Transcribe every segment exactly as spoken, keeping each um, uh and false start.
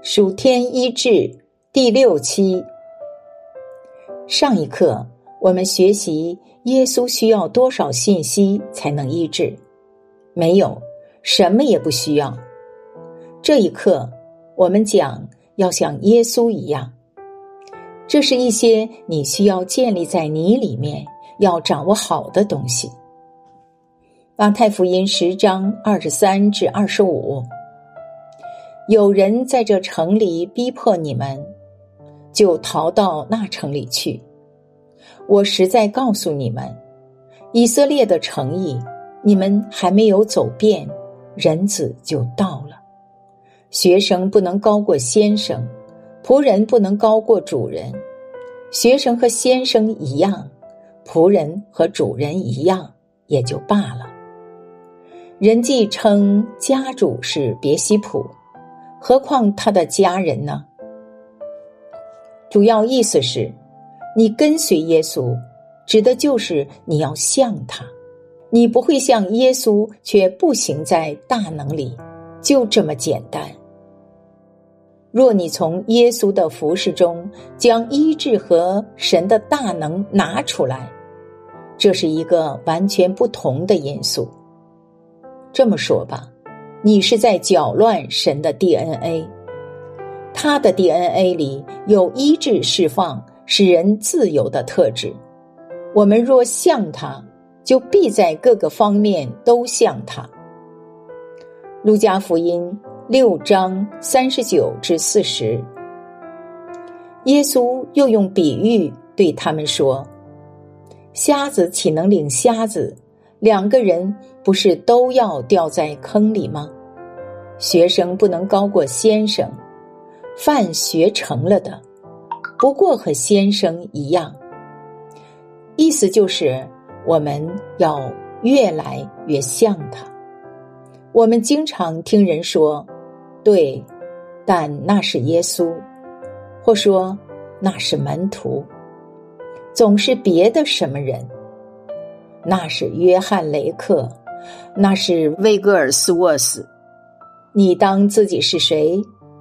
属天医治第六期。上一课我们学习耶稣需要多少信息才能医治？没有，什么也不需要。这一课我们讲要像耶稣一样，这是一些你需要建立在你里面要掌握好的东西。马太福音十章二十三至二十五，有人在这城里逼迫你们，就逃到那城里去。我实在告诉你们，以色列的诚意你们还没有走遍，人子就到了。学生不能高过先生，仆人不能高过主人。学生和先生一样，仆人和主人一样，也就罢了。人既称家主是别西卜，何况他的家人呢？主要意思是，你跟随耶稣，指的就是你要像他。你不会像耶稣，却不行在大能里，就这么简单。若你从耶稣的服事中将医治和神的大能拿出来，这是一个完全不同的因素。这么说吧，你是在搅乱神的 D N A， 他的 D N A 里有医治释放使人自由的特质。我们若像他，就必在各个方面都像他。路加福音六章三十九至四十，耶稣又用比喻对他们说，瞎子岂能领瞎子？两个人不是都要掉在坑里吗？学生不能高过先生，饭学成了的不过和先生一样。意思就是我们要越来越像他。我们经常听人说，对，但那是耶稣，或说那是门徒，总是别的什么人，那是约翰雷克，那是威格尔斯沃斯。你当自己是谁？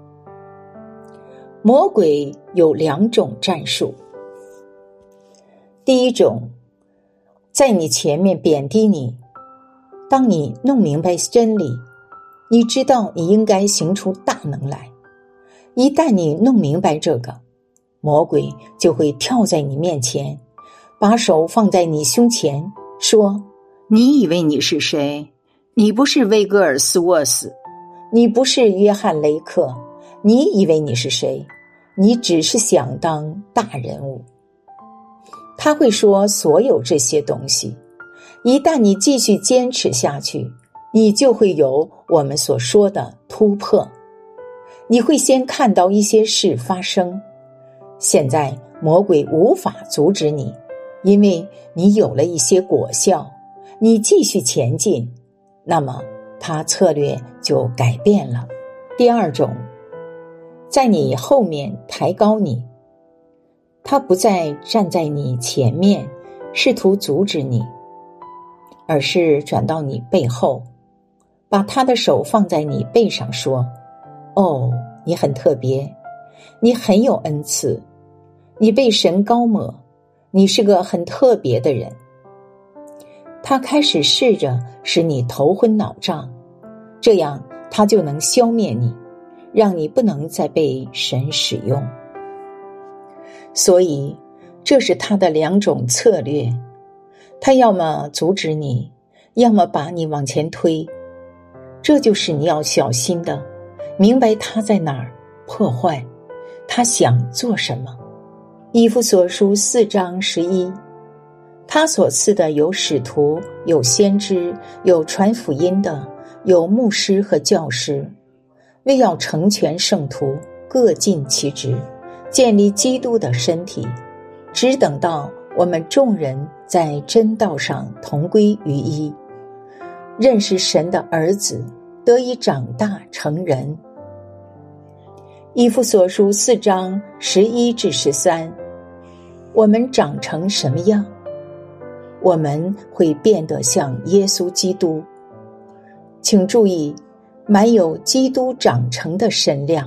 魔鬼有两种战术。第一种，在你前面贬低你，当你弄明白真理，你知道你应该行出大能来。一旦你弄明白这个，魔鬼就会跳在你面前，把手放在你胸前，说，你以为你是谁？你不是威格尔斯沃斯，你不是约翰雷克，你以为你是谁？你只是想当大人物。他会说所有这些东西，一旦你继续坚持下去，你就会有我们所说的突破。你会先看到一些事发生，现在魔鬼无法阻止你，因为你有了一些果效，你继续前进，那么他策略就改变了。第二种，在你后面抬高你，他不再站在你前面试图阻止你，而是转到你背后，把他的手放在你背上说，哦，你很特别，你很有恩赐，你被神膏抹，你是个很特别的人。他开始试着使你头昏脑胀，这样他就能消灭你，让你不能再被神使用。所以这是他的两种策略，他要么阻止你，要么把你往前推。这就是你要小心的，明白他在哪儿破坏，他想做什么。以弗所书四章十一，他所赐的有使徒，有先知，有传福音的，有牧师和教师，为要成全圣徒，各尽其职，建立基督的身体，只等到我们众人在真道上同归于一，认识神的儿子，得以长大成人。以弗所书四章十一至十三，我们长成什么样？我们会变得像耶稣基督。请注意，满有基督长成的身量，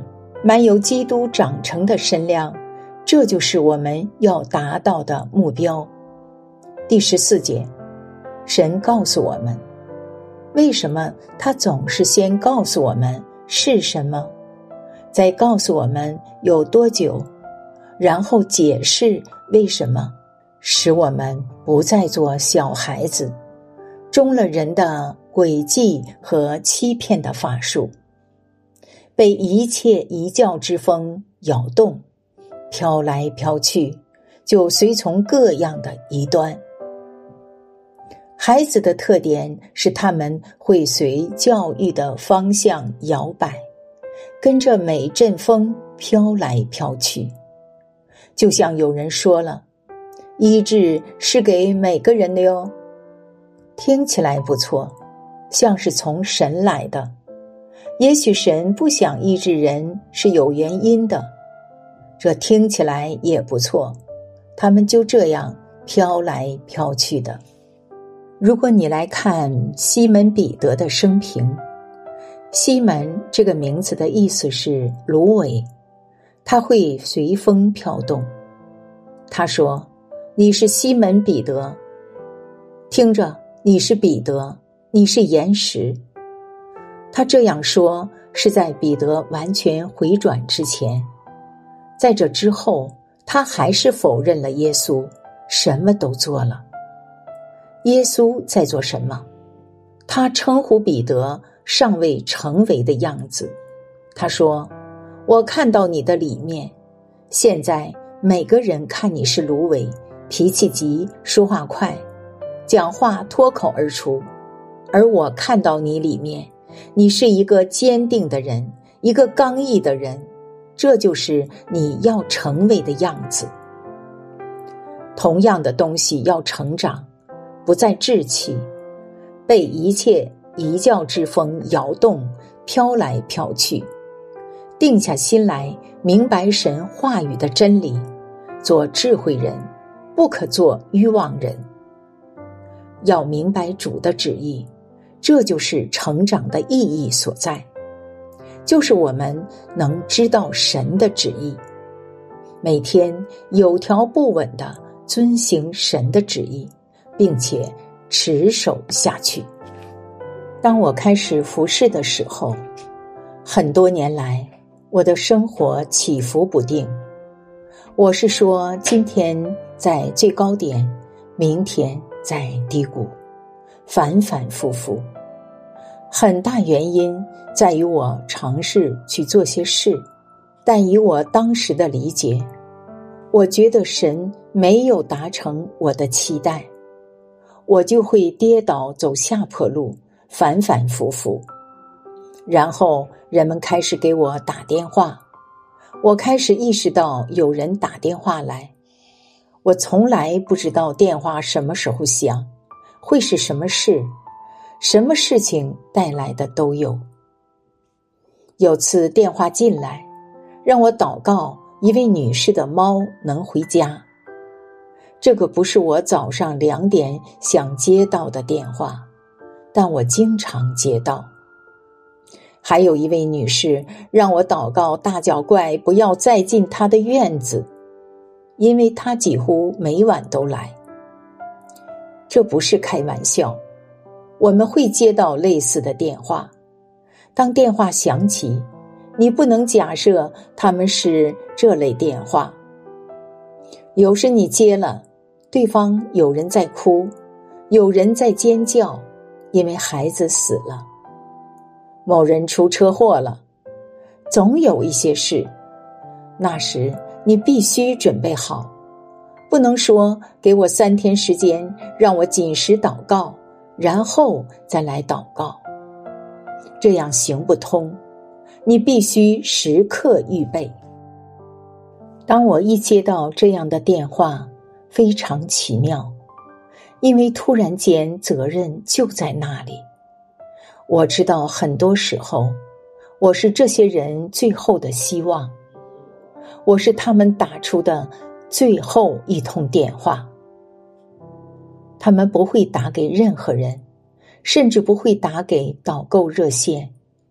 满有基督长成的身量，这就是我们要达到的目标。第十四节，神告诉我们，为什么他总是先告诉我们是什么，再告诉我们有多久，然后解释为什么，使我们不再做小孩子，中了人的诡计和欺骗的法术，被一切一教之风摇动，飘来飘去，就随从各样的异端。孩子的特点是他们会随教育的方向摇摆，跟着每阵风飘来飘去。就像有人说了，医治是给每个人的哟，听起来不错，像是从神来的。也许神不想医治人是有原因的，这听起来也不错，他们就这样飘来飘去的。如果你来看西门彼得的生平，西门这个名字的意思是芦苇，它会随风飘动。他说，你是西门彼得，听着，你是彼得，你是岩石。他这样说是在彼得完全回转之前，在这之后他还是否认了耶稣，什么都做了。耶稣在做什么？他称呼彼得尚未成为的样子。他说，我看到你的里面，现在每个人看你是芦苇，脾气急，说话快，讲话脱口而出，而我看到你里面，你是一个坚定的人，一个刚毅的人，这就是你要成为的样子。同样的东西要成长，不再稚气，被一切一教之风摇动，飘来飘去，定下心来，明白神话语的真理，做智慧人，不可做愚妄人。要明白主的旨意，这就是成长的意义所在，就是我们能知道神的旨意，每天有条不紊地遵行神的旨意，并且持守下去。当我开始服侍的时候，很多年来我的生活起伏不定，我是说今天在最高点，明天在低谷，反反复复。很大原因在于我尝试去做些事，但以我当时的理解，我觉得神没有达成我的期待，我就会跌倒走下坡路，反反复复。然后人们开始给我打电话，我开始意识到有人打电话来，我从来不知道电话什么时候响，会是什么事，什么事情带来的都有。有次电话进来，让我祷告一位女士的猫能回家。这个不是我早上两点想接到的电话，但我经常接到。还有一位女士让我祷告大脚怪不要再进她的院子，因为她几乎每晚都来。这不是开玩笑，我们会接到类似的电话。当电话响起，你不能假设他们是这类电话。有时你接了，对方有人在哭，有人在尖叫，因为孩子死了，某人出车祸了，总有一些事。那时你必须准备好，不能说给我三天时间让我禁食祷告，然后再来祷告，这样行不通。你必须时刻预备。当我一接到这样的电话，非常奇妙，因为突然间责任就在那里。我知道很多时候，我是这些人最后的希望，我是他们打出的最后一通电话。他们不会打给任何人，甚至不会打给导购热线，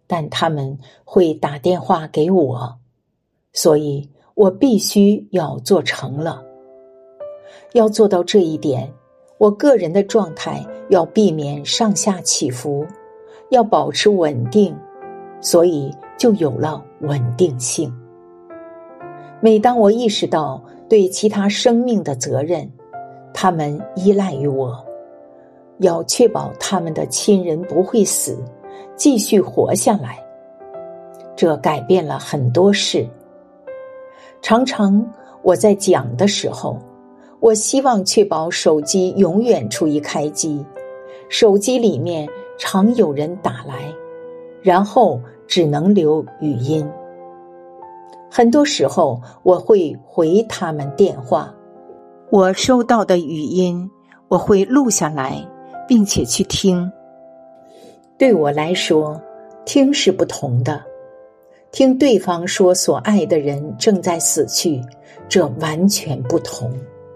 但他们会打电话给我，所以我必须要做成了。要做到这一点，我个人的状态要避免上下起伏，要保持稳定，所以就有了稳定性。每当我意识到对其他生命的责任，他们依赖于我，要确保他们的亲人不会死，继续活下来，这改变了很多事。常常我在讲的时候，我希望确保手机永远处于开机，手机里面常有人打来，然后只能留语音。很多时候我会回他们电话，我收到的语音我会录下来，并且去听。对我来说，听是不同的。听对方说所爱的人正在死去，这完全不同。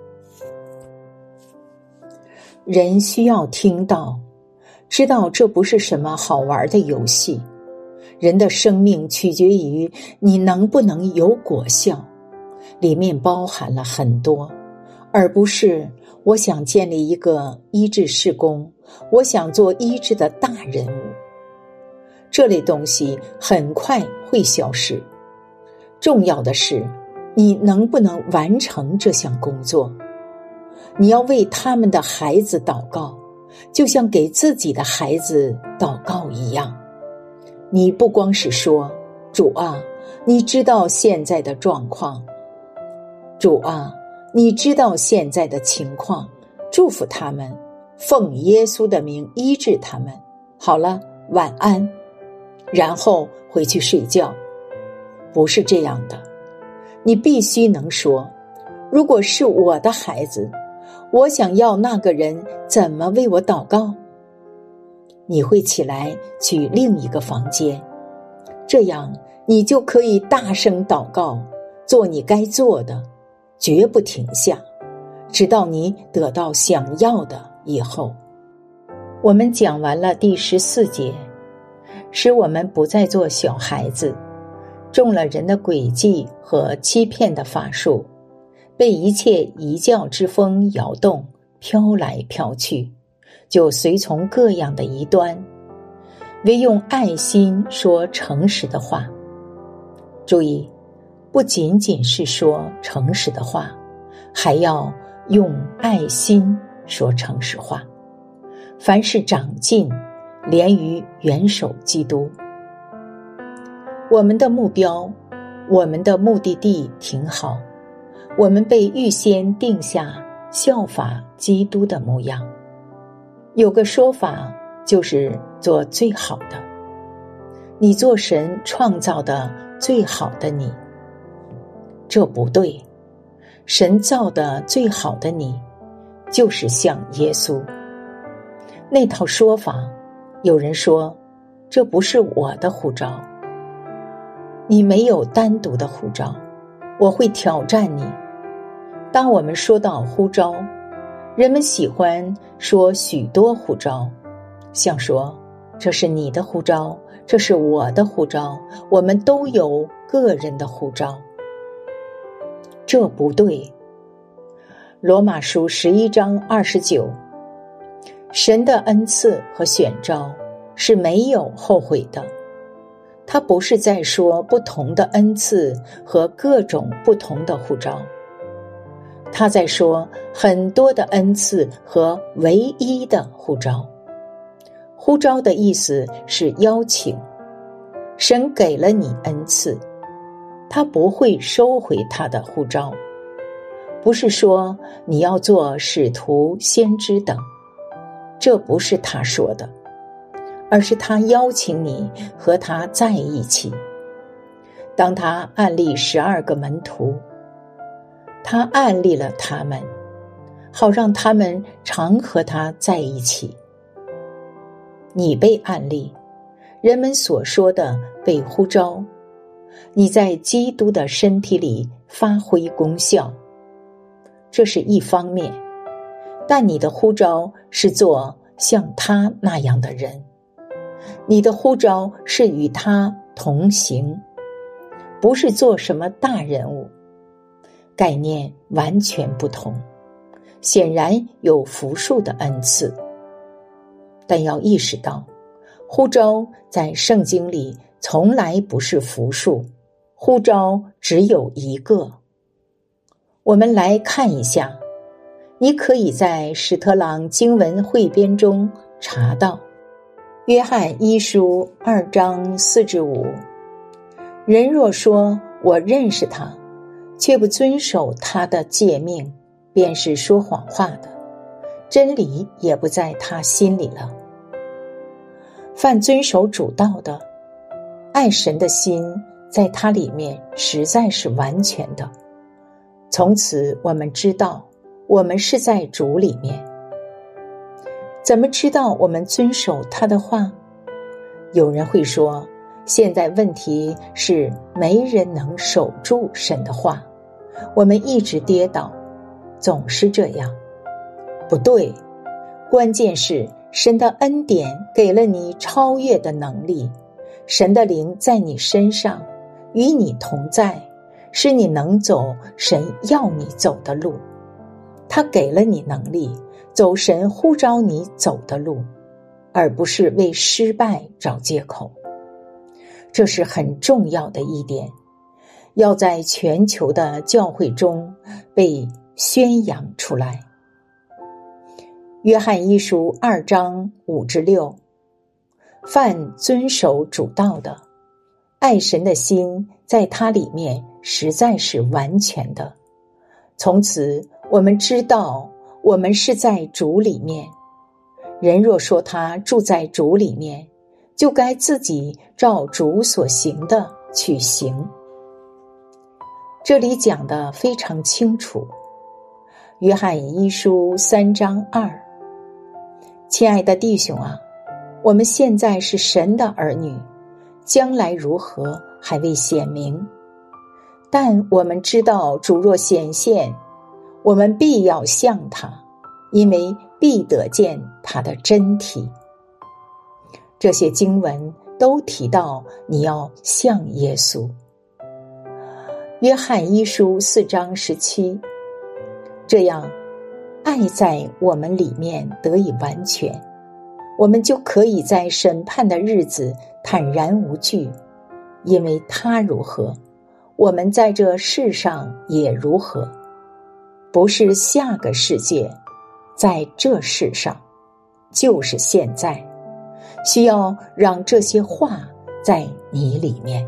人需要听到，知道这不是什么好玩的游戏。人的生命取决于你能不能有果效，里面包含了很多，而不是我想建立一个医治事工，我想做医治的大人物。这类东西很快会消失。重要的是，你能不能完成这项工作？你要为他们的孩子祷告，就像给自己的孩子祷告一样。你不光是说，主啊，你知道现在的状况，主啊，你知道现在的情况，祝福他们，奉耶稣的名医治他们。好了，晚安。然后回去睡觉。不是这样的，你必须能说，如果是我的孩子，我想要那个人怎么为我祷告？你会起来去另一个房间，这样你就可以大声祷告，做你该做的，绝不停下，直到你得到想要的以后。我们讲完了第十四节，使我们不再做小孩子，中了人的诡计和欺骗的法术，被一切异教之风摇动，飘来飘去，就随从各样的异端，唯用爱心说诚实的话。注意，不仅仅是说诚实的话，还要用爱心说诚实话。凡是长进，连于元首基督。我们的目标，我们的目的地挺好，我们被预先定下效法基督的模样。有个说法就是做最好的，你做神创造的最好的你。这不对，神造的最好的你就是像耶稣。那套说法，有人说这不是我的护照，你没有单独的护照，我会挑战你。当我们说到呼召，人们喜欢说许多护照，像说这是你的护照，这是我的护照，我们都有个人的护照。这不对。罗马书十一章二十九，神的恩赐和选召是没有后悔的。他不是在说不同的恩赐和各种不同的护召，他在说很多的恩赐和唯一的呼召。呼召的意思是邀请，神给了你恩赐，他不会收回他的呼召。不是说你要做使徒、先知等，这不是他说的，而是他邀请你和他在一起。当他按立十二个门徒，他按立了他们，好让他们常和他在一起。你被按立，人们所说的被呼召，你在基督的身体里发挥功效，这是一方面，但你的呼召是做像他那样的人。 你的呼召是与他同行，不是做什么大人物，概念完全不同，显然有复数的恩赐。但要意识到，呼召在圣经里从来不是复数，呼召只有一个。我们来看一下，你可以在史特朗经文汇编中查到约翰一书二章四至五，人若说我认识他，却不遵守他的诫命，便是说谎话的，真理也不在他心里了。凡遵守主道的，爱神的心在他里面实在是完全的。从此我们知道我们是在主里面。怎么知道我们遵守他的话？有人会说，现在问题是没人能守住神的话，我们一直跌倒，总是这样。不对，关键是神的恩典给了你超越的能力，神的灵在你身上，与你同在，使你能走神要你走的路。他给了你能力，走神呼召你走的路，而不是为失败找借口。这是很重要的一点，要在全球的教会中被宣扬出来。约翰一书二章五至六，凡遵守主道的，爱神的心在他里面实在是完全的。从此我们知道我们是在主里面。人若说他住在主里面，就该自己照主所行的去行。这里讲得非常清楚。约翰一书三章二，亲爱的弟兄啊，我们现在是神的儿女，将来如何还未显明，但我们知道主若显现，我们必要像他，因为必得见他的真体。这些经文都提到你要像耶稣。约翰一书四章十七，这样爱在我们里面得以完全，我们就可以在审判的日子坦然无惧，因为他如何，我们在这世上也如何。不是下个世界，在这世上，就是现在，需要让这些话在你里面。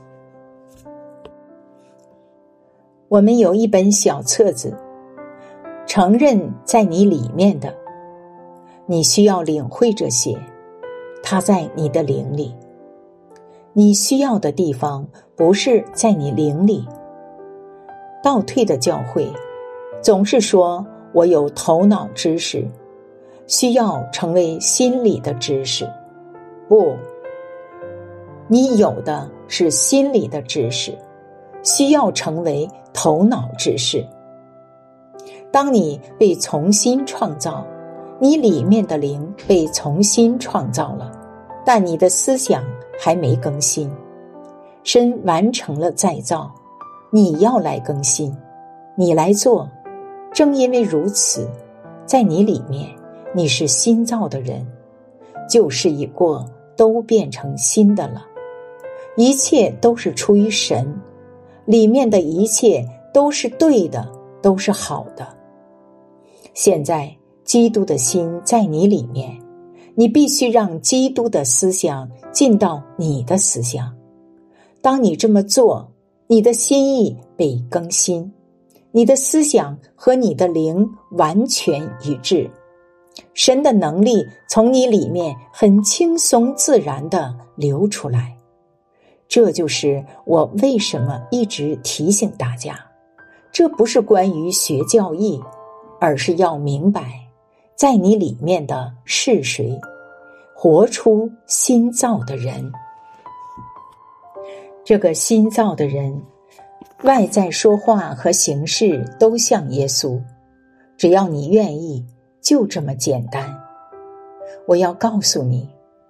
我们有一本小册子，承认在你里面的，你需要领会这些，它在你的灵里。你需要的地方不是在你灵里。倒退的教会总是说我有头脑知识，需要成为心理的知识。不，你有的是心理的知识，需要成为头脑知识。当你被重新创造，你里面的灵被重新创造了，但你的思想还没更新。神完成了再造，你要来更新，你来做。正因为如此，在你里面，你是新造的人，旧事已过，都变成新的了。一切都是出于神，里面的一切都是对的，都是好的。现在基督的心在你里面，你必须让基督的思想进到你的思想。当你这么做，你的心意被更新，你的思想和你的灵完全一致，神的能力从你里面很轻松自然地流出来。这就是我为什么一直提醒大家，这不是关于学教义，而是要明白在你里面的是谁，活出新造的人。这个新造的人外在说话和行事都像耶稣，只要你愿意，就这么简单。我要告诉你，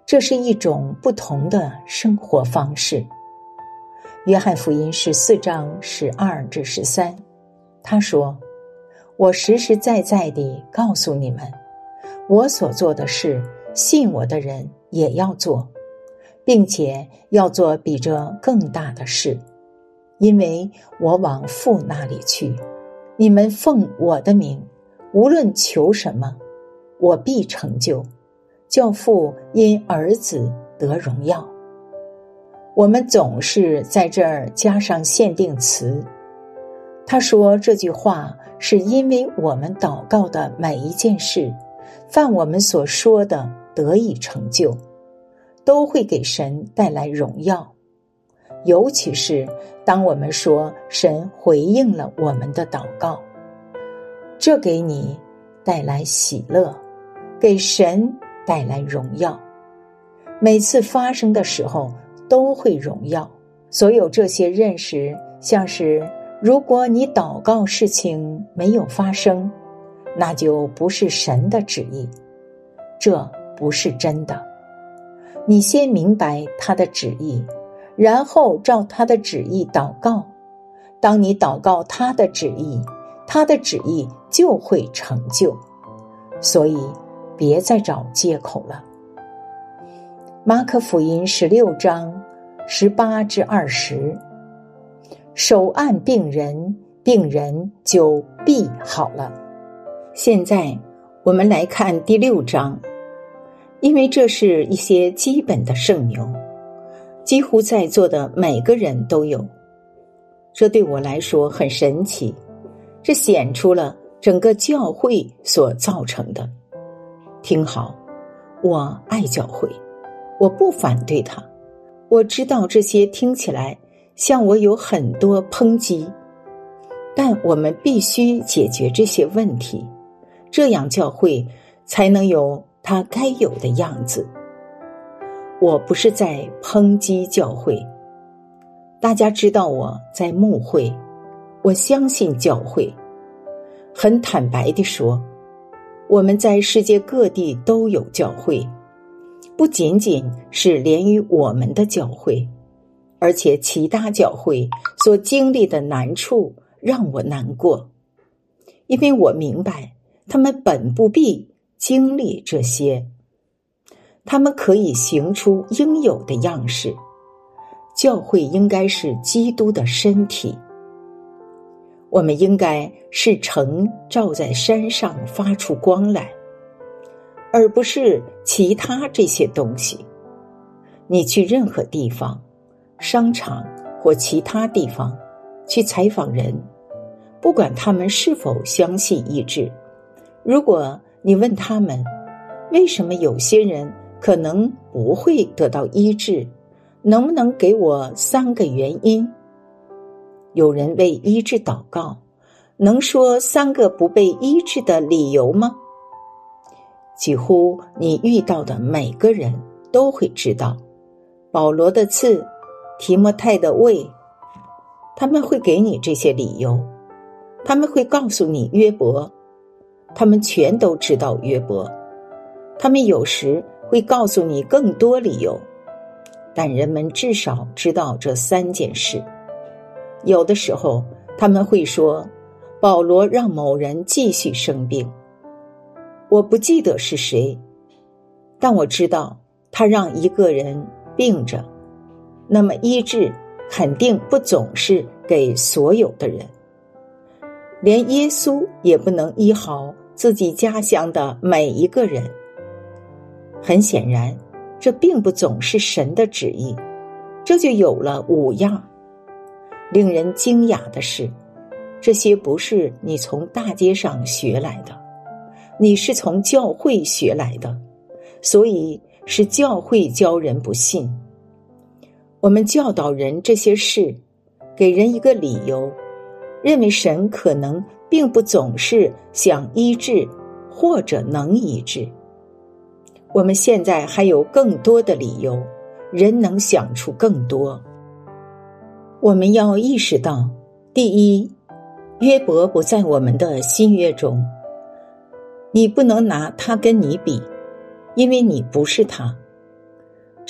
这是一种不同的生活方式。约翰福音十四章十二至十三，他说：我实实在在地告诉你们，我所做的事，信我的人也要做，并且要做比这更大的事，因为我往父那里去。你们奉我的名，无论求什么，我必成就，叫父因儿子得荣耀。我们总是在这儿加上限定词，他说这句话是因为我们祷告的每一件事，凡我们所说的得以成就，都会给神带来荣耀。尤其是当我们说神回应了我们的祷告，这给你带来喜乐，给神带来荣耀。每次发生的时候都会荣耀。所有这些认识，像是如果你祷告事情没有发生，那就不是神的旨意，这不是真的。你先明白他的旨意，然后照他的旨意祷告。当你祷告他的旨意，他的旨意就会成就。所以别再找借口了。马可福音十六章十八至二十，手按病人，病人就必好了。现在我们来看第六章，因为这是一些基本的圣名，几乎在座的每个人都有。这对我来说很神奇，这显出了整个教会所造成的。听好，我爱教会，我不反对它。我知道这些听起来像我有很多抨击，但我们必须解决这些问题，这样教会才能有它该有的样子。我不是在抨击教会，大家知道我在牧会，我相信教会。很坦白地说，我们在世界各地都有教会，不仅仅是连于我们的教会，而且其他教会所经历的难处让我难过，因为我明白他们本不必经历这些，他们可以行出应有的样式。教会应该是基督的身体，我们应该是城照在山上发出光来，而不是其他这些东西。你去任何地方，商场或其他地方去采访人，不管他们是否相信医治，如果你问他们为什么有些人可能不会得到医治，能不能给我三个原因？有人为医治祷告，能说三个不被医治的理由吗？几乎你遇到的每个人都会知道保罗的刺，提摩太的胃，他们会给你这些理由。他们会告诉你约伯，他们全都知道约伯。他们有时会告诉你更多理由，但人们至少知道这三件事。有的时候他们会说，保罗让某人继续生病，我不记得是谁，但我知道他让一个人病着，那么医治肯定不总是给所有的人，连耶稣也不能医好自己家乡的每一个人。很显然，这并不总是神的旨意，这就有了五样。令人惊讶的是，这些不是你从大街上学来的，你是从教会学来的，所以是教会教人不信。我们教导人这些事，给人一个理由，认为神可能并不总是想医治或者能医治。我们现在还有更多的理由，人能想出更多。我们要意识到，第一，约伯不在我们的新约中，你不能拿他跟你比，因为你不是他。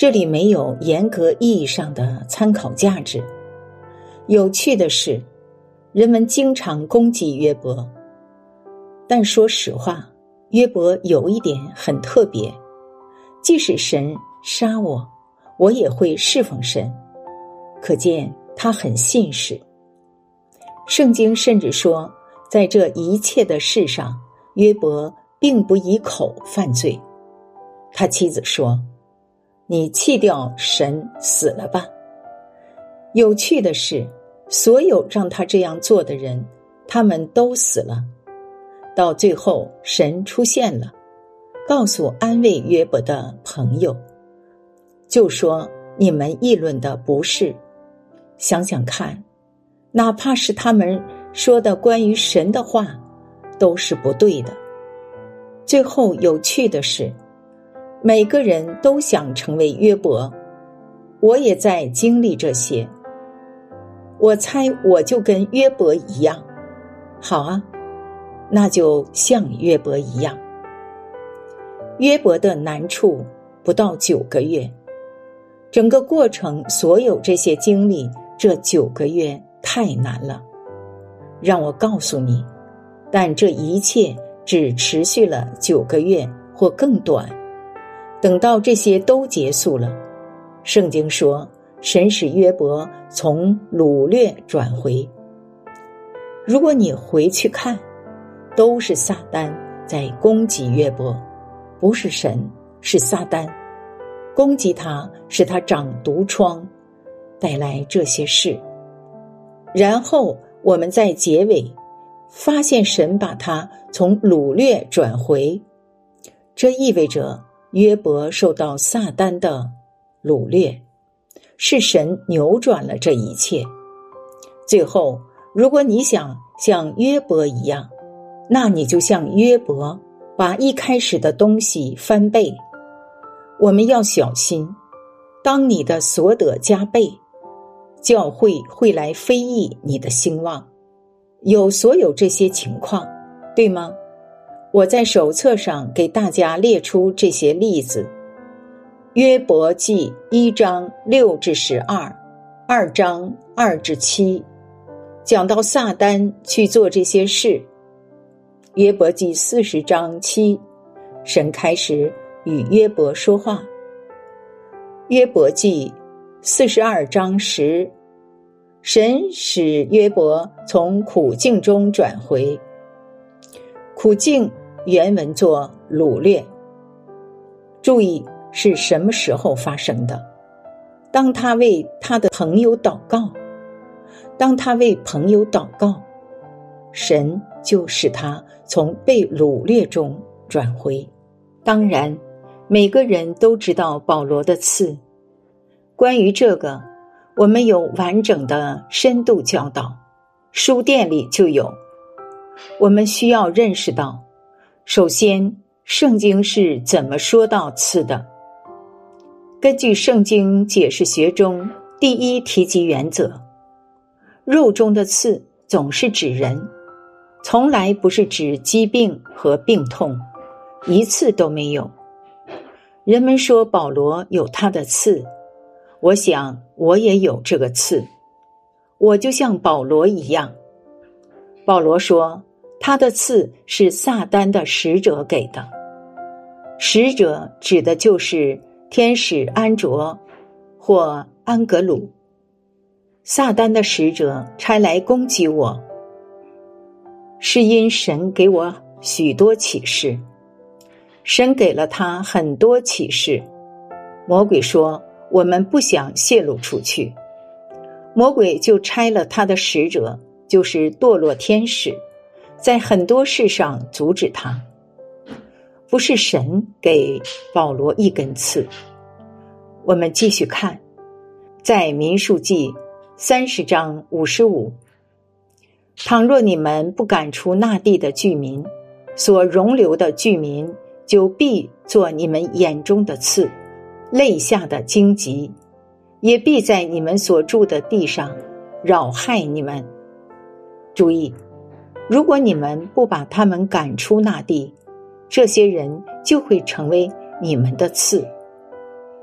这里没有严格意义上的参考价值。有趣的是，人们经常攻击约伯，但说实话，约伯有一点很特别，即使神杀我，我也会侍奉神，可见他很信实。圣经甚至说，在这一切的事上，约伯并不以口犯罪。他妻子说，你弃掉神死了吧。有趣的是，所有让他这样做的人，他们都死了。到最后，神出现了，告诉安慰约伯的朋友，就说你们议论的不是。想想看，哪怕是他们说的关于神的话，都是不对的。最后有趣的是，每个人都想成为约伯，我也在经历这些。我猜我就跟约伯一样。好啊，那就像约伯一样。约伯的难处不到九个月，整个过程所有这些经历，这九个月太难了。让我告诉你，但这一切只持续了九个月或更短。等到这些都结束了，圣经说，神使约伯从掳掠转回。如果你回去看，都是撒旦在攻击约伯，不是神，是撒旦。攻击他，使他长毒疮，带来这些事。然后我们在结尾发现神把他从掳掠转回，这意味着约伯受到撒旦的掳掠，是神扭转了这一切。最后，如果你想像约伯一样，那你就像约伯，把一开始的东西翻倍。我们要小心，当你的所得加倍，教会会来非议你的兴旺。有所有这些情况，对吗？我在手册上给大家列出这些例子。约伯记一章六至十二，二章二至七，讲到撒旦去做这些事。约伯记四十章七，神开始与约伯说话。约伯记四十二章十，神使约伯从苦境中转回。苦境原文作掳掠。注意是什么时候发生的？当他为他的朋友祷告，当他为朋友祷告，神就使他从被掳掠中转回。当然，每个人都知道保罗的刺。关于这个，我们有完整的深度教导，书店里就有。我们需要认识到，首先，圣经是怎么说到刺的？根据圣经解释学中第一提及原则，肉中的刺总是指人，从来不是指疾病和病痛，一次都没有。人们说保罗有他的刺，我想我也有这个刺，我就像保罗一样。保罗说他的刺是撒旦的使者给的，使者指的就是天使安卓或安格鲁。撒旦的使者差来攻击我，是因神给我许多启示，神给了他很多启示。魔鬼说我们不想泄露出去，魔鬼就差了他的使者，就是堕落天使，在很多事上阻止他。不是神给保罗一根刺。我们继续看，在民数记三十章五十五，倘若你们不赶出那地的居民，所容留的居民就必做你们眼中的刺，肋下的荆棘，也必在你们所住的地上扰害你们。注意，如果你们不把他们赶出那地，这些人就会成为你们的刺。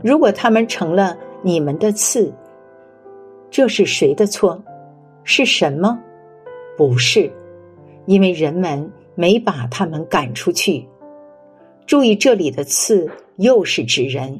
如果他们成了你们的刺，这是谁的错？是神吗？不是，因为人们没把他们赶出去。注意，这里的刺又是指人。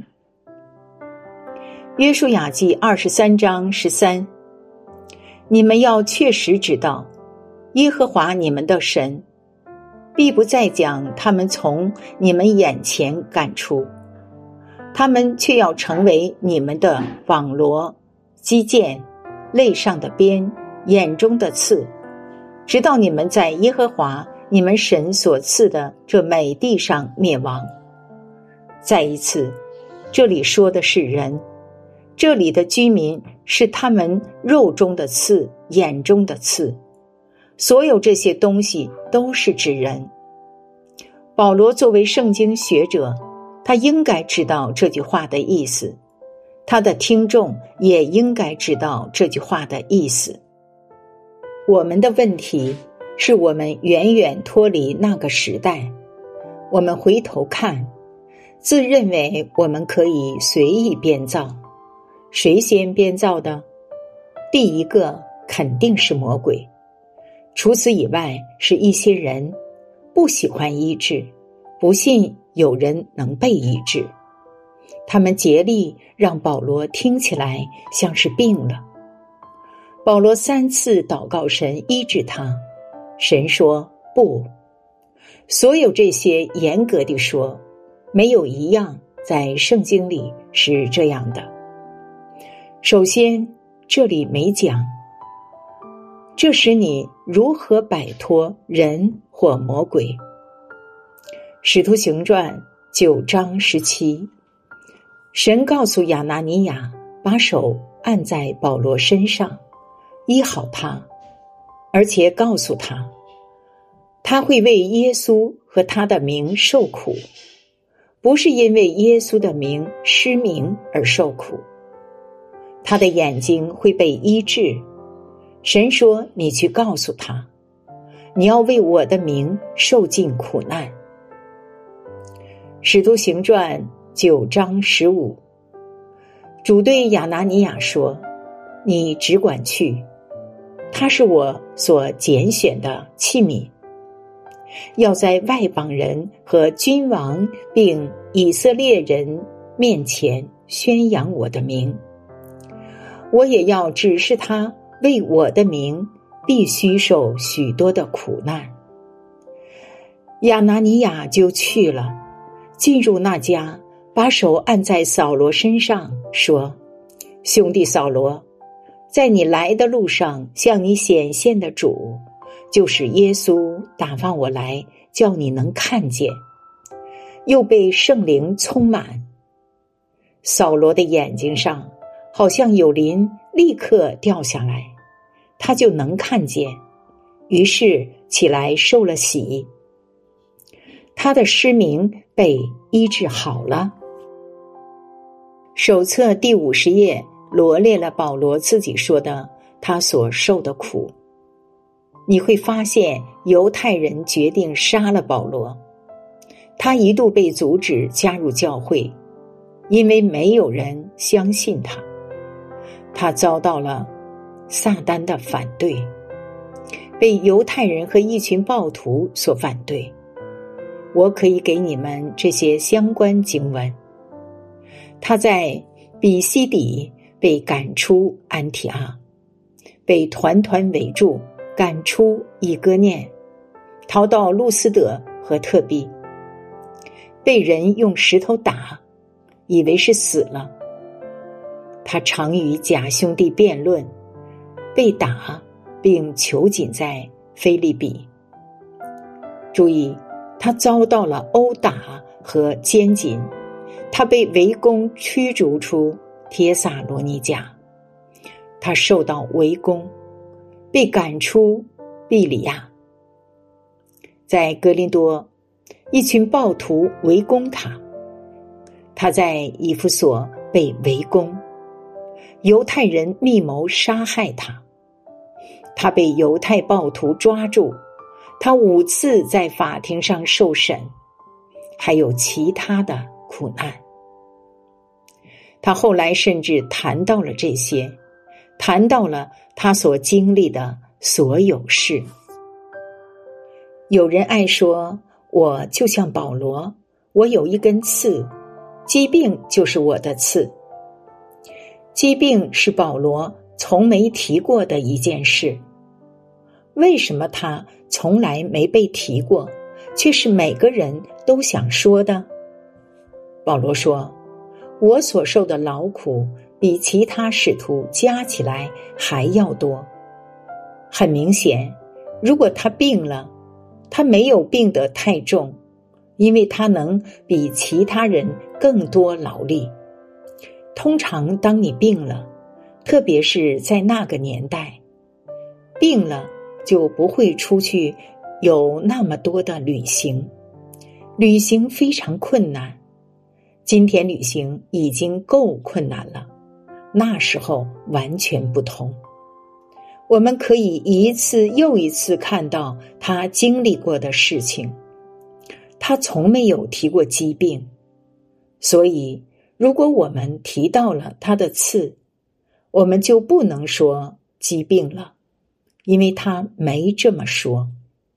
约书亚记二十三章十三，你们要确实知道，耶和华你们的神必不再将他们从你们眼前赶出，他们却要成为你们的网罗、击剑、肋上的鞭、眼中的刺，直到你们在耶和华你们神所赐的这美地上灭亡。再一次，这里说的是人，这里的居民是他们肉中的刺、眼中的刺，所有这些东西都是指人。保罗作为圣经学者，他应该知道这句话的意思，他的听众也应该知道这句话的意思。我们的问题是我们远远脱离那个时代，我们回头看，自认为我们可以随意编造。谁先编造的？第一个肯定是魔鬼，除此以外是一些人不喜欢医治，不信有人能被医治，他们竭力让保罗听起来像是病了。保罗三次祷告神医治他，神说不。所有这些严格地说，没有一样在圣经里是这样的。首先，这里没讲这使你如何摆脱人或魔鬼。使徒行传九章十七，神告诉亚拿尼亚把手按在保罗身上，医好他，而且告诉他，他会为耶稣和他的名受苦，不是因为耶稣的名失明而受苦。他的眼睛会被医治。神说，你去告诉他，你要为我的名受尽苦难。使徒行传九章十五，主对亚拿尼亚说，你只管去，他是我所拣选的器皿，要在外邦人和君王并以色列人面前宣扬我的名。我也要指示他为我的名必须受许多的苦难。亚拿尼亚就去了，进入那家，把手按在扫罗身上，说，兄弟扫罗，在你来的路上向你显现的主，就是耶稣打发我来，叫你能看见，又被圣灵充满。扫罗的眼睛上好像有鳞立刻掉下来，他就能看见，于是起来受了洗。他的失明被医治好了。手册第五十页罗列了保罗自己说的他所受的苦。你会发现犹太人决定杀了保罗，他一度被阻止加入教会，因为没有人相信他。他遭到了撒旦的反对，被犹太人和一群暴徒所反对。我可以给你们这些相关经文。他在比西底被赶出安提阿，被团团围住赶出以哥念，逃到路斯德和特庇，被人用石头打，以为是死了。他常与假兄弟辩论，被打并囚禁在腓立比。注意，他遭到了殴打和监禁，他被围攻驱逐出帖撒罗尼迦，他受到围攻，被赶出庇里亚。在哥林多，一群暴徒围攻他，他在以弗所被围攻，犹太人密谋杀害他，他被犹太暴徒抓住，他五次在法庭上受审，还有其他的苦难。 他后来甚至谈到了这些，谈到了他所经历的所有事。有人爱说，我就像保罗，我有一根刺，疾病就是我的刺。疾病是保罗从没提过的一件事。为什么他从来没被提过，却是每个人都想说的？保罗说，我所受的劳苦比其他使徒加起来还要多。很明显，如果他病了，他没有病得太重，因为他能比其他人更多劳力。通常当你病了，特别是在那个年代，病了就不会出去有那么多的旅行，旅行非常困难。今天旅行已经够困难了，那时候完全不同。我们可以一次又一次看到他经历过的事情，他从没有提过疾病，所以如果我们提到了他的刺，我们就不能说疾病了，因为他没这么说。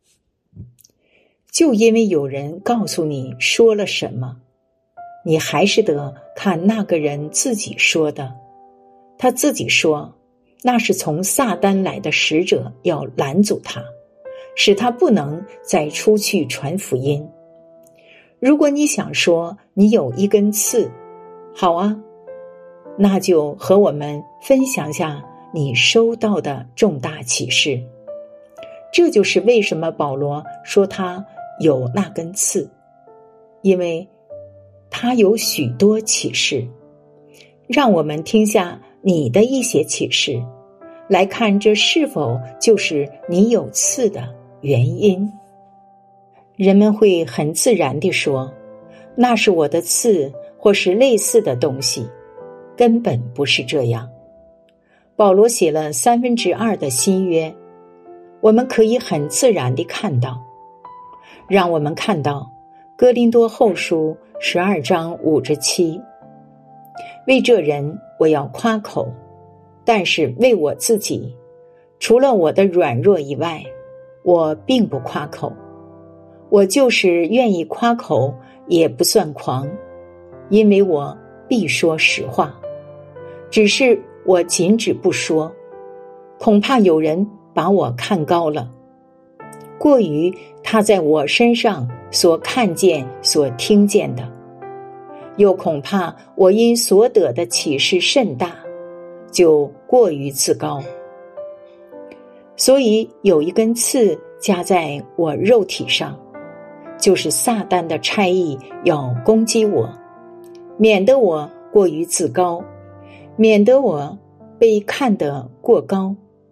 就因为有人告诉你说了什么，你还是得看那个人自己说的。他自己说，那是从撒旦来的使者要拦阻他，使他不能再出去传福音。如果你想说你有一根刺，好啊，那就和我们分享下你收到的重大启示。这就是为什么保罗说他有那根刺，因为他有许多启示。让我们听下你的一些启示，来看这是否就是你有刺的原因。人们会很自然地说，那是我的刺，或是类似的东西，根本不是这样。保罗写了三分之二的新约，我们可以很自然地看到。让我们看到哥林多后书十二章五至七，为这人我要夸口，但是为我自己，除了我的软弱以外，我并不夸口。我就是愿意夸口，也不算狂，因为我必说实话。只是我禁止不说，恐怕有人把我看高了，过于他在我身上所看见所听见的，又恐怕我因所得的启示甚大，就过于自高。所以有一根刺加在我肉体上，就是撒旦的差役要攻击我，免得我过于自高，免得我被看得过高，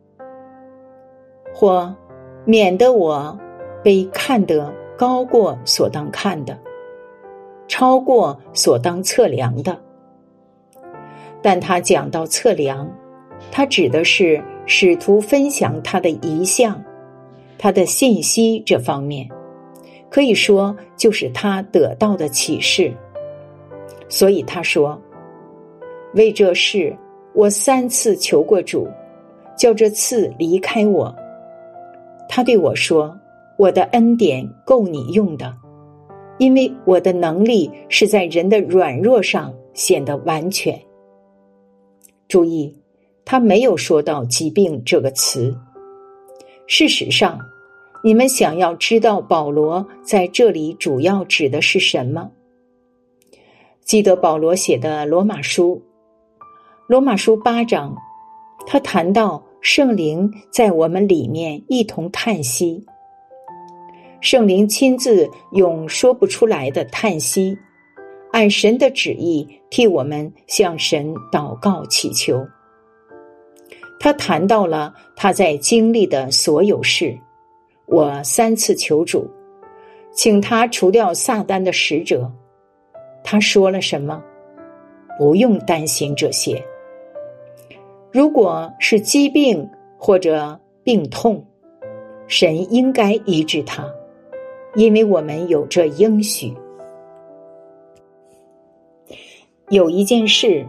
或免得我被看得高过所当看的，超过所当测量的。但他讲到测量，他指的是使徒分享他的遗像，他的信息这方面，可以说就是他得到的启示。所以他说，为这事我三次求过主，叫这刺离开我。他对我说，我的恩典够你用的，因为我的能力是在人的软弱上显得完全。注意，他没有说到疾病这个词。事实上，你们想要知道保罗在这里主要指的是什么？记得保罗写的罗马书，罗马书八章，他谈到圣灵在我们里面一同叹息，圣灵亲自用说不出来的叹息，按神的旨意替我们向神祷告祈求。他谈到了他在经历的所有事。我三次求主，请他除掉撒旦的使者。他说了什么？不用担心这些。如果是疾病或者病痛，神应该医治他，因为我们有这应许。有一件事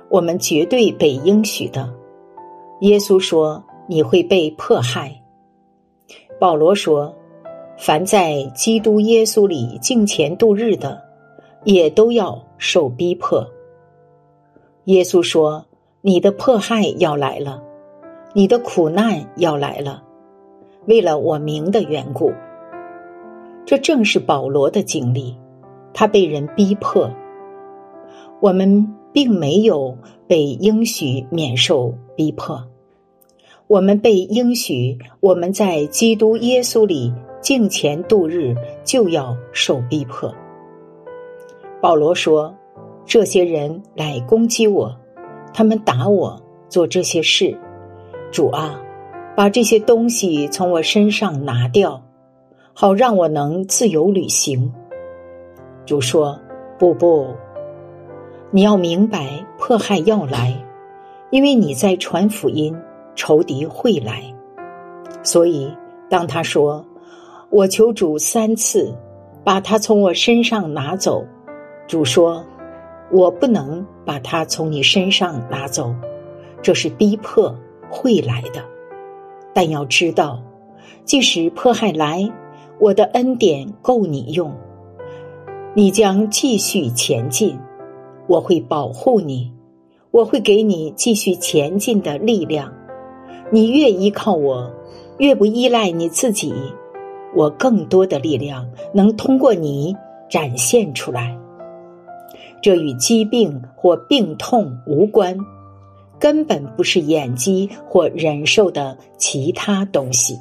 我们绝对被应许的。耶稣说你会被迫害。保罗说凡在基督耶稣里敬虔度日的，也都要受逼迫。耶稣说你的迫害要来了，你的苦难要来了，为了我名的缘故。这正是保罗的经历，他被人逼迫。我们并没有被应许免受逼迫，我们被应许我们在基督耶稣里敬虔度日就要受逼迫。保罗说这些人来攻击我，他们打我，做这些事，主啊，把这些东西从我身上拿掉，好让我能自由旅行。主说不不，你要明白迫害要来，因为你在传福音，仇敌会来。所以当他说我求主三次把他从我身上拿走，主说我不能把他从你身上拿走，这是逼迫会来的。但要知道，即使迫害来，我的恩典够你用，你将继续前进，我会保护你，我会给你继续前进的力量。你越依靠我，越不依赖你自己，我更多的力量能通过你展现出来。这与疾病或病痛无关，根本不是眼疾或忍受的其他东西。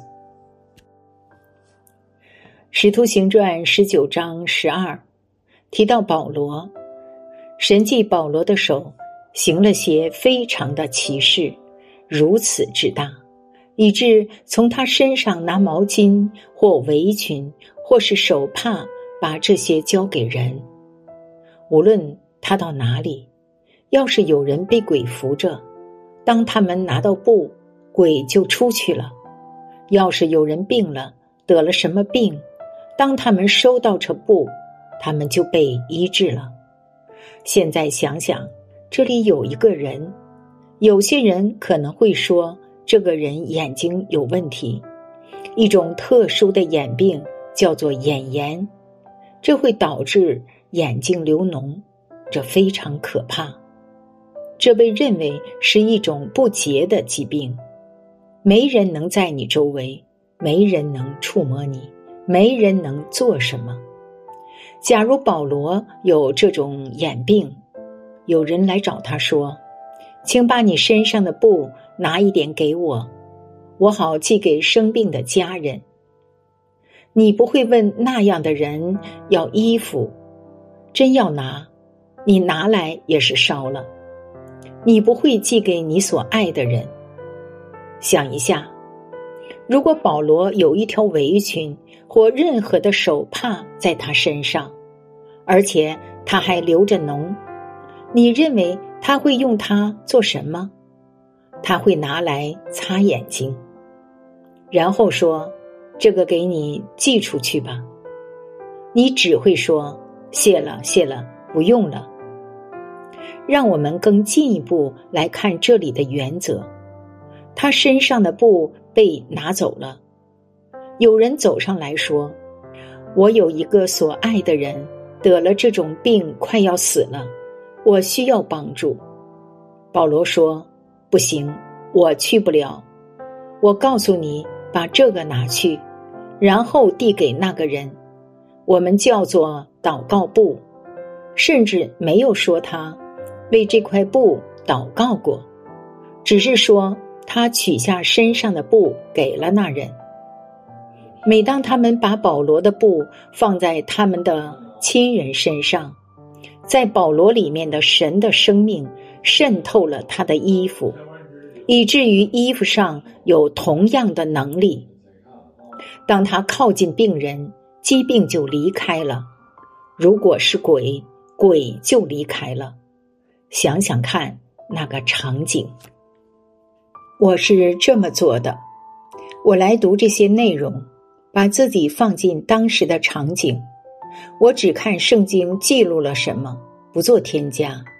使徒行传十九章十二提到保罗，神藉保罗的手行了些非常的奇事，如此之大，以致从他身上拿毛巾或围裙或是手帕把这些交给人。无论他到哪里，要是有人被鬼附着，当他们拿到布，鬼就出去了。要是有人病了，得了什么病，当他们收到这布，他们就被医治了。现在想想，这里有一个人，有些人可能会说这个人眼睛有问题，一种特殊的眼病叫做眼炎，这会导致眼睛流脓，这非常可怕。这被认为是一种不洁的疾病，没人能在你周围，没人能触摸你，没人能做什么。假如保罗有这种眼病，有人来找他说，请把你身上的布拿一点给我，我好寄给生病的家人。你不会问那样的人要衣服，真要拿，你拿来也是烧了。你不会寄给你所爱的人。想一下，如果保罗有一条围裙或任何的手帕在他身上，而且他还流着脓，你认为他会用它做什么？他会拿来擦眼睛，然后说，这个给你寄出去吧。你只会说，谢了谢了，不用了。让我们更进一步来看这里的原则。他身上的布被拿走了，有人走上来说，我有一个所爱的人得了这种病，快要死了，我需要帮助。保罗说，不行，我去不了。我告诉你，把这个拿去，然后递给那个人，我们叫做祷告布，甚至没有说他为这块布祷告过，只是说他取下身上的布给了那人。每当他们把保罗的布放在他们的亲人身上，在保罗里面的神的生命渗透了他的衣服，以至于衣服上有同样的能力。当他靠近病人，疾病就离开了。如果是鬼，鬼就离开了。想想看那个场景。我是这么做的，我来读这些内容，把自己放进当时的场景。我只看圣经记录了什么，不做添加。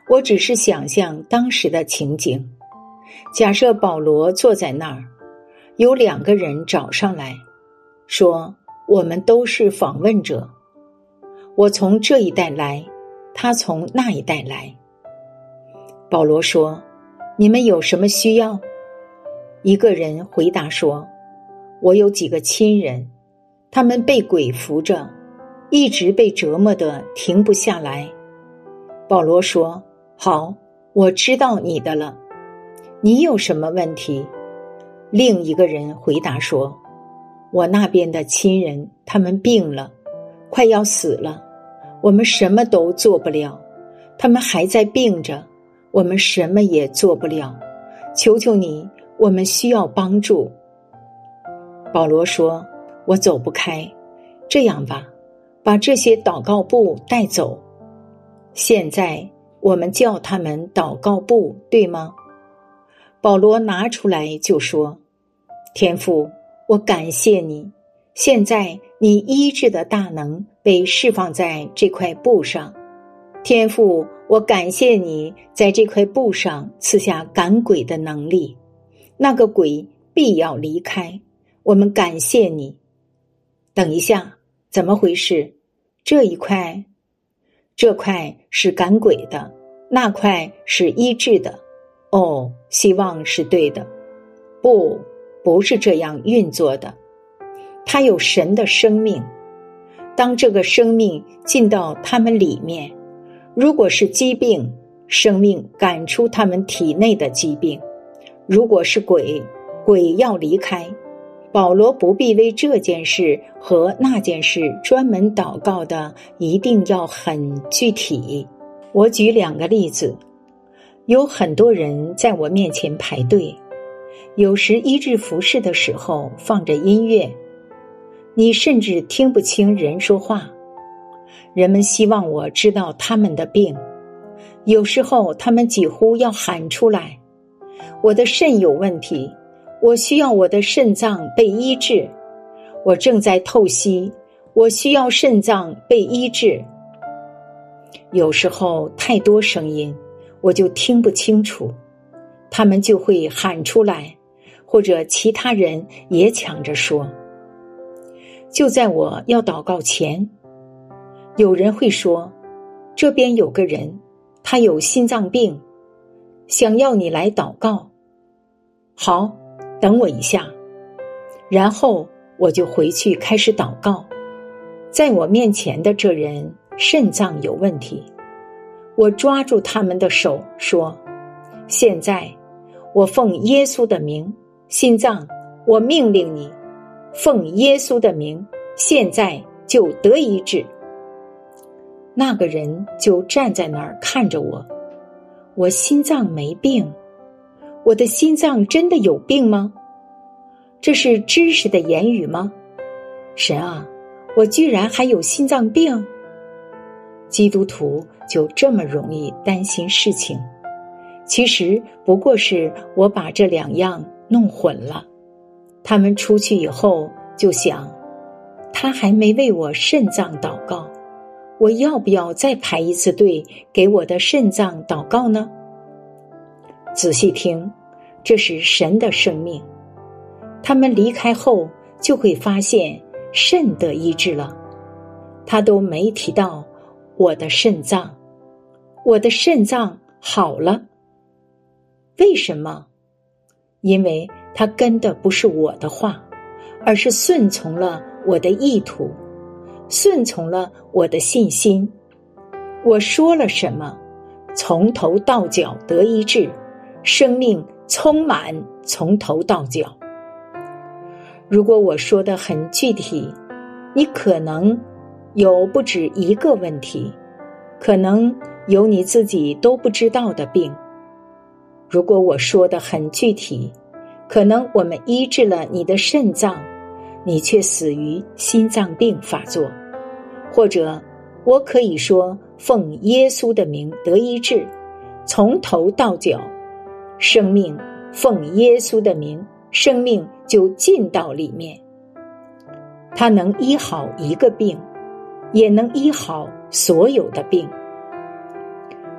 我只是想象当时的情景，假设保罗坐在那儿，有两个人找上来，说我们都是访问者，我从这一带来，他从那一带来。保罗说，你们有什么需要？一个人回答说，我有几个亲人，他们被鬼附着，一直被折磨得停不下来。保罗说，好，我知道你的了，你有什么问题？另一个人回答说，我那边的亲人他们病了，快要死了，我们什么都做不了，他们还在病着，我们什么也做不了，求求你，我们需要帮助。保罗说，我走不开，这样吧，把这些祷告布带走。现在我们叫他们祷告布，对吗？保罗拿出来就说，天父，我感谢你，现在你医治的大能被释放在这块布上。天父，我感谢你在这块布上赐下赶鬼的能力，那个鬼必要离开，我们感谢你。等一下，怎么回事？这一块，这块是赶鬼的，那块是医治的。哦，希望是对的。不，不是这样运作的。它有神的生命，当这个生命进到他们里面，如果是疾病，生命赶出他们体内的疾病；如果是鬼，鬼要离开。保罗不必为这件事和那件事专门祷告的，一定要很具体。我举两个例子，有很多人在我面前排队，有时医治服事的时候放着音乐，你甚至听不清人说话。人们希望我知道他们的病，有时候他们几乎要喊出来，我的肾有问题，我需要我的肾脏被医治，我正在透析，我需要肾脏被医治。有时候太多声音，我就听不清楚，他们就会喊出来，或者其他人也抢着说。就在我要祷告前，有人会说，这边有个人，他有心脏病，想要你来祷告。好，等我一下。然后我就回去开始祷告。在我面前的这人肾脏有问题，我抓住他们的手说，现在我奉耶稣的名，心脏，我命令你，奉耶稣的名，现在就得医治。那个人就站在那儿看着我，我心脏没病，我的心脏真的有病吗？这是知识的言语吗？神啊，我居然还有心脏病？基督徒就这么容易担心事情，其实不过是我把这两样弄混了。他们出去以后就想，他还没为我肾脏祷告，我要不要再排一次队给我的肾脏祷告呢？仔细听，这是神的生命。他们离开后就会发现肾得医治了，他都没提到我的肾脏，我的肾脏好了。为什么？因为他跟的不是我的话，而是顺从了我的意图，顺从了我的信心。我说了什么，从头到脚得医治，生命充满从头到脚。如果我说得很具体，你可能有不止一个问题，可能有你自己都不知道的病。如果我说得很具体，可能我们医治了你的肾脏，你却死于心脏病发作。或者我可以说，奉耶稣的名得医治，从头到脚，生命奉耶稣的名，生命就进到里面。他能医好一个病，也能医好所有的病。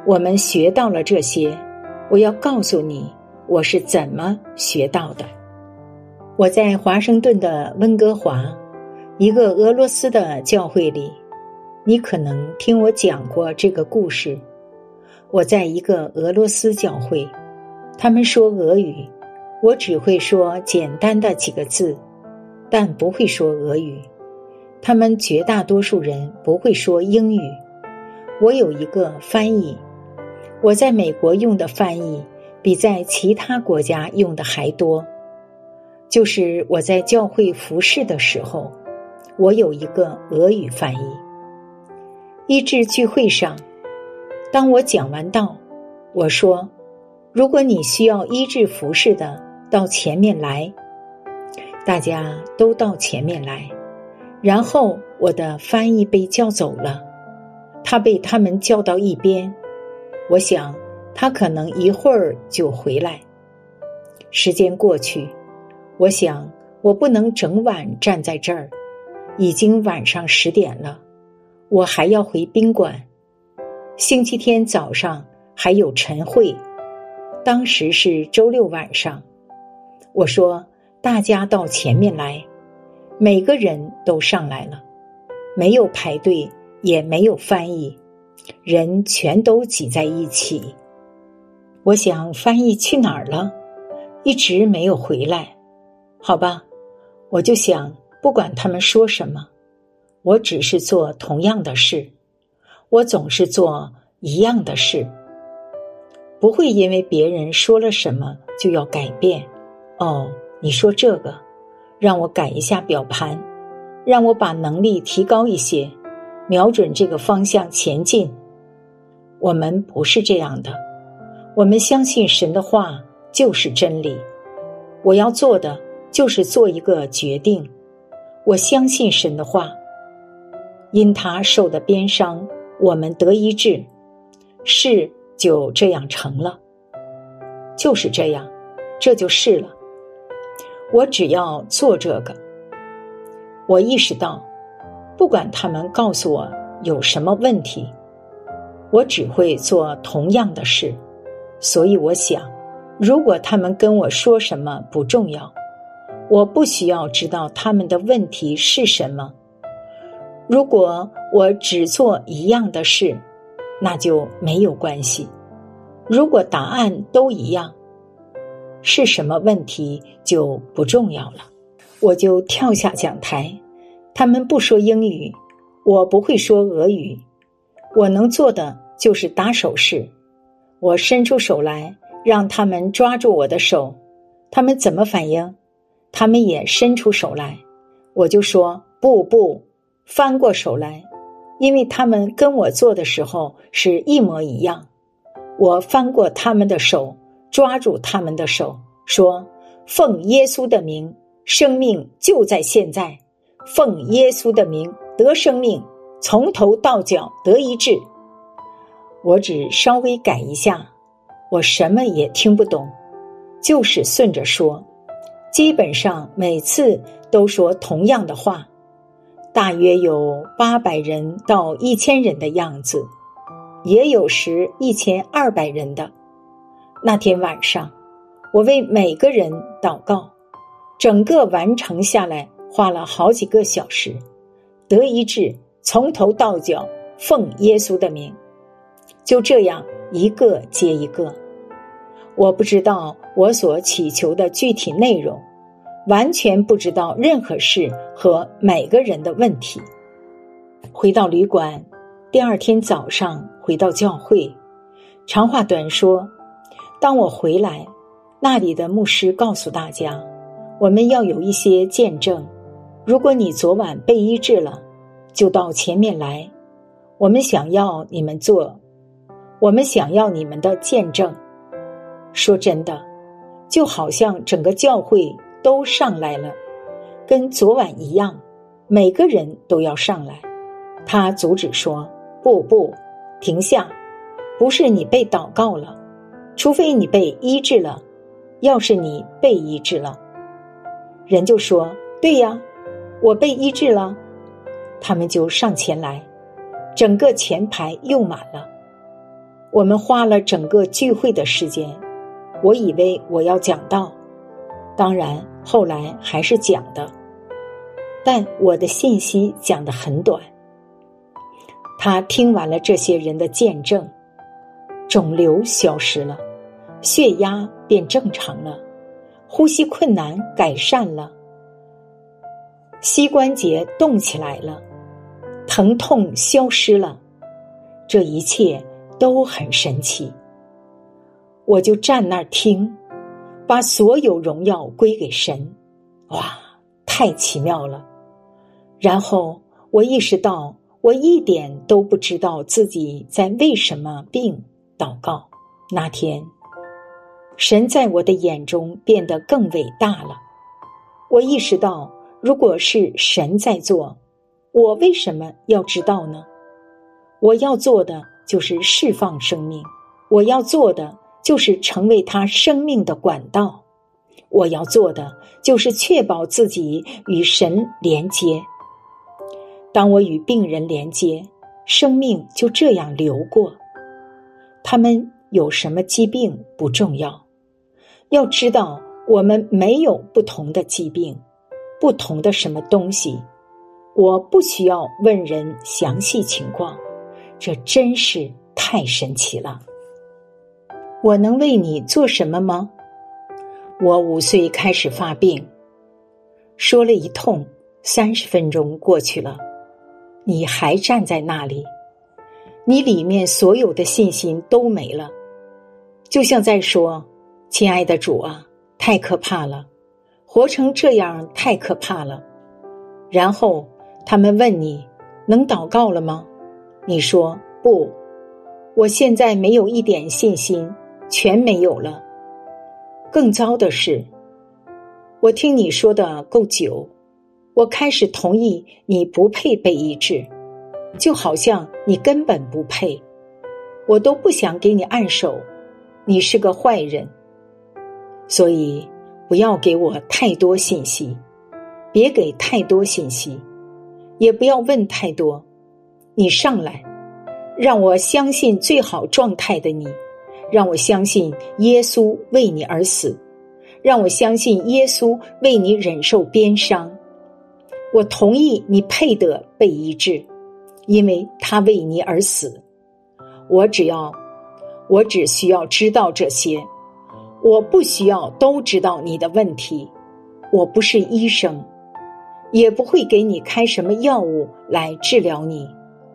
我们学到了这些，我要告诉你我是怎么学到的。我在华盛顿的温哥华，一个俄罗斯的教会里，你可能听我讲过这个故事。我在一个俄罗斯教会，他们说俄语，我只会说简单的几个字，但不会说俄语。他们绝大多数人不会说英语。我有一个翻译，我在美国用的翻译比在其他国家用的还多。就是我在教会服侍的时候，我有一个俄语翻译。医治聚会上，当我讲完道，我说，如果你需要医治服侍的，到前面来。大家都到前面来，然后我的翻译被叫走了，他被他们叫到一边。我想他可能一会儿就回来。时间过去，我想我不能整晚站在这儿，已经晚上十点了，我还要回宾馆。星期天早上还有晨会，当时是周六晚上。我说大家到前面来，每个人都上来了，没有排队，也没有翻译，人全都挤在一起。我想翻译去哪儿了，一直没有回来。好吧，我就想不管他们说什么，我只是做同样的事，我总是做一样的事，不会因为别人说了什么就要改变。哦，你说这个，让我改一下表盘，让我把能力提高一些，瞄准这个方向前进。我们不是这样的，我们相信神的话就是真理。我要做的就是做一个决定，我相信神的话。因他受的鞭伤，我们得医治，事就这样成了。就是这样，这就是了。我只要做这个。我意识到，不管他们告诉我有什么问题，我只会做同样的事。所以我想，如果他们跟我说什么不重要，我不需要知道他们的问题是什么。如果我只做一样的事，那就没有关系。如果答案都一样，是什么问题就不重要了。我就跳下讲台，他们不说英语，我不会说俄语，我能做的就是打手势。我伸出手来，让他们抓住我的手，他们怎么反应？他们也伸出手来，我就说不不，翻过手来，因为他们跟我做的时候是一模一样。我翻过他们的手，抓住他们的手，说奉耶稣的名，生命就在现在，奉耶稣的名得生命，从头到脚得医治。我只稍微改一下，我什么也听不懂，就是顺着说，基本上每次都说同样的话，大约有八百人到一千人的样子，也有时一千二百人的。那天晚上，我为每个人祷告，整个完成下来花了好几个小时，得医治，从头到脚，奉耶稣的名。就这样一个接一个。我不知道我所祈求的具体内容，完全不知道任何事和每个人的问题。回到旅馆，第二天早上回到教会。长话短说，当我回来，那里的牧师告诉大家，我们要有一些见证。如果你昨晚被医治了，就到前面来，我们想要你们做，我们想要你们的见证。说真的，就好像整个教会都上来了，跟昨晚一样，每个人都要上来。他阻止说，不不，停下，不是你被祷告了，除非你被医治了，要是你被医治了。人就说，对呀，我被医治了。他们就上前来，整个前排又满了。 我们花了整个聚会的时间，我以为我要讲道，当然后来还是讲的，但我的信息讲得很短。他听完了这些人的见证，肿瘤消失了，血压变正常了，呼吸困难改善了，膝关节动起来了，疼痛消失了，这一切都很神奇。我就站那儿听，把所有荣耀归给神，哇，太奇妙了。然后我意识到，我一点都不知道自己在为什么病祷告。那天，神在我的眼中变得更伟大了。我意识到，如果是神在做，我为什么要知道呢？我要做的就是释放生命，我要做的就是成为他生命的管道，我要做的就是确保自己与神连接。当我与病人连接，生命就这样流过。他们有什么疾病不重要，要知道我们没有不同的疾病，不同的什么东西。我不需要问人详细情况，这真是太神奇了。我能为你做什么吗？我五岁开始发病，说了一通，三十分钟过去了，你还站在那里，你里面所有的信心都没了，就像在说，亲爱的主啊，太可怕了，活成这样太可怕了。然后他们问你，能祷告了吗？你说不，我现在没有一点信心，全没有了。更糟的是，我听你说的够久，我开始同意你不配被医治，就好像你根本不配，我都不想给你按手，你是个坏人。所以不要给我太多信息，别给太多信息，也不要问太多。你上来，让我相信最好状态的你，让我相信耶稣为你而死，让我相信耶稣为你忍受鞭伤。我同意你配得被医治，因为他为你而死。我只要，我只需要知道这些，我不需要都知道你的问题。我不是医生，也不会给你开什么药物来治疗你。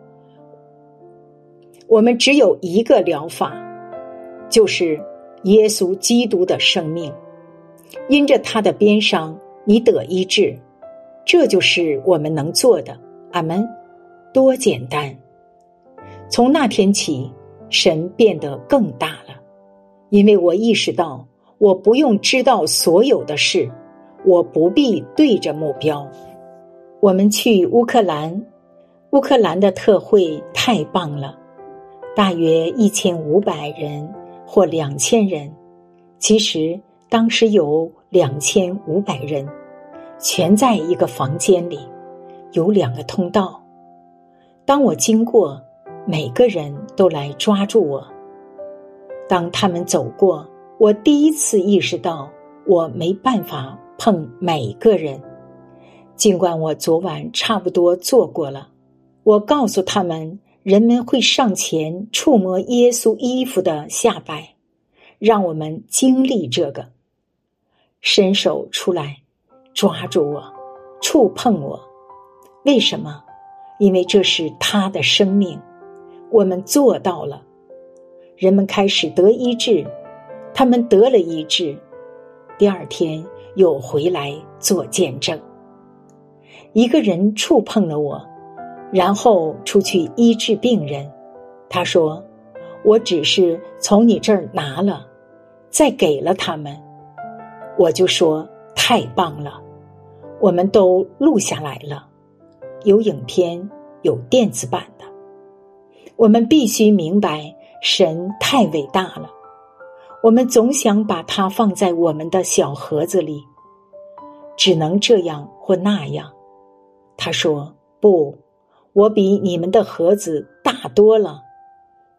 我们只有一个疗法，就是耶稣基督的生命，因着他的鞭伤，你得医治，这就是我们能做的。阿们，多简单。从那天起，神变得更大了，因为我意识到，我不用知道所有的事，我不必对着目标。我们去乌克兰，乌克兰的特会太棒了，大约一千五百人或两千人，其实当时有两千五百人，全在一个房间里，有两个通道。当我经过，每个人都来抓住我。当他们走过，我第一次意识到我没办法碰每个人，尽管我昨晚差不多做过了。我告诉他们，人们会上前触摸耶稣衣服的下摆，让我们经历这个。伸手出来，抓住我，触碰我。为什么？因为这是他的生命，我们做到了。人们开始得医治，他们得了医治，第二天又回来做见证。一个人触碰了我，然后出去医治病人。他说，我只是从你这儿拿了，再给了他们。我就说，太棒了，我们都录下来了，有影片，有电子版的。我们必须明白，神太伟大了，我们总想把它放在我们的小盒子里，只能这样或那样。他说，不，我比你们的盒子大多了，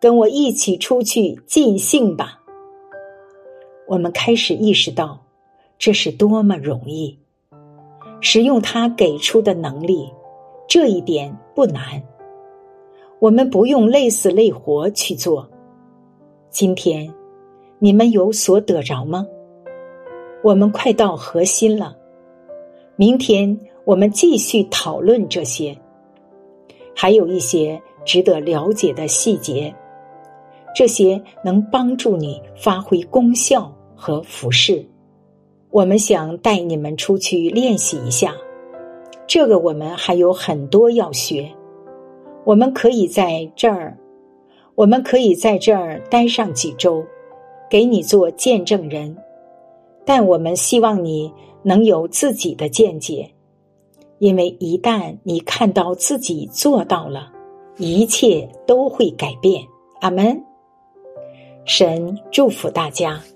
跟我一起出去尽兴吧。我们开始意识到，这是多么容易。使用他给出的能力，这一点不难。我们不用累死累活去做。今天，你们有所得着吗？我们快到核心了。明天我们继续讨论这些，还有一些值得了解的细节，这些能帮助你发挥功效和服侍。我们想带你们出去练习一下，这个我们还有很多要学。我们可以在这儿，我们可以在这儿待上几周，给你做见证人。但我们希望你能有自己的见解，因为一旦你看到自己做到了，一切都会改变。阿们。神祝福大家。